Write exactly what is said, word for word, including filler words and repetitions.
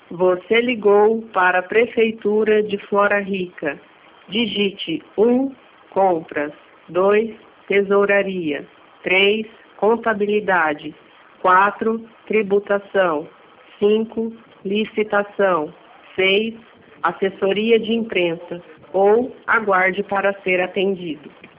Você ligou para a Prefeitura de Flora Rica. Digite um, compras, dois, tesouraria, três, contabilidade, quatro, tributação, cinco, licitação, seis, assessoria de imprensa ou aguarde para ser atendido.